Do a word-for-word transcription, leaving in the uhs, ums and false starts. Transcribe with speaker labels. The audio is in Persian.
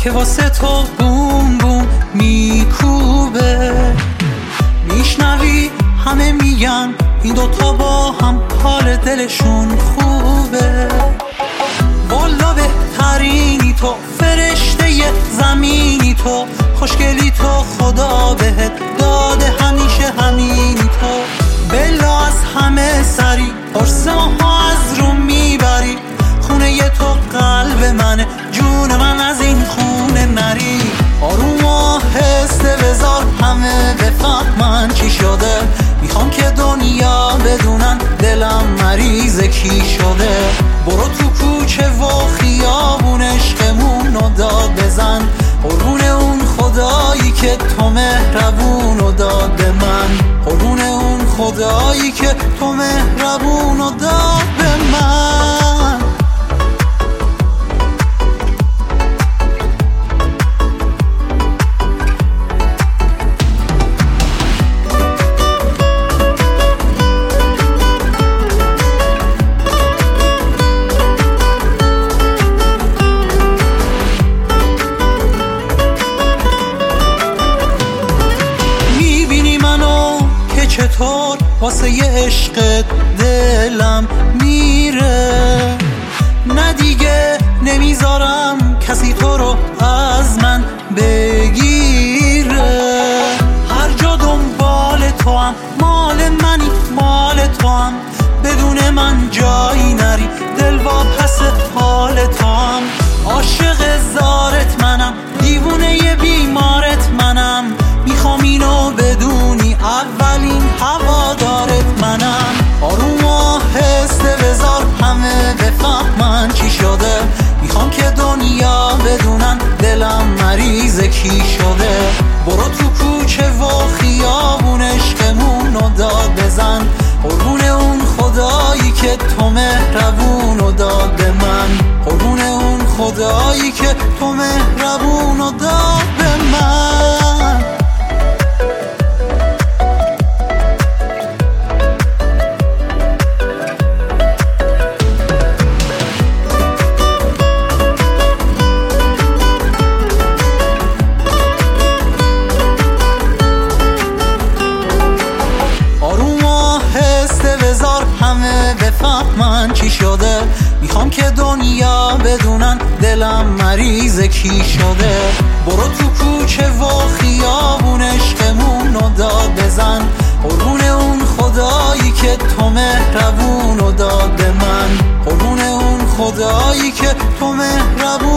Speaker 1: که واسه تو بوم بوم میکوبه. میشنوی همه میگن این دوتا با هم حال دلشون خوبه. والا بهترینی تو، فرشته زمینی تو، خوشگلی تو، خدا بهت داده همیشه همینی تو. بلا از همه سری قرص ماها از رو میبری، خونه ی تو قلب منه، جون من از این خونه نری. آروم آهسته بذار همه بفهمن چی شده، میخوام که دنیا بدونن دلم مریض کی شده. برو تو کوچه و خیابون عشقمونو داد بزن، قربون اون خدایی که تو مهربونو داد به من، قربون اون خدایی که تو مهربونو داد به من. چطور واسه یه عشق دلم میره، نه دیگه نمیذارم کسی تو رو از من بگیره. هر جا دنبال تو هم، مال منی مال تو هم، بدون من جایی نری، دل واپس حال تو هم. عاشق زارت منم، دیوونه ی بیمارت منم، میخوام اینو بدونی اولین هوادارت منم. آروم آهسته بذار همه بفهمن چی شده، میخوام که دنیا بدونن دلم مریض کی شده. برو تو کوچه و خیابون عشقمونو داد بزن، قربون اون خدایی که تو مهربونو داد به من، قربون اون خدایی که تو مهربونو داد به من. همه بفهمن چی شده، میخوام که دنیا بدونن دلم مریض کی شده. برو تو کوچه و خیابون عشقمونو داد بزن، قربون اون خدایی که تو مهربونو داد به من، قربون اون خدایی که تو مهربون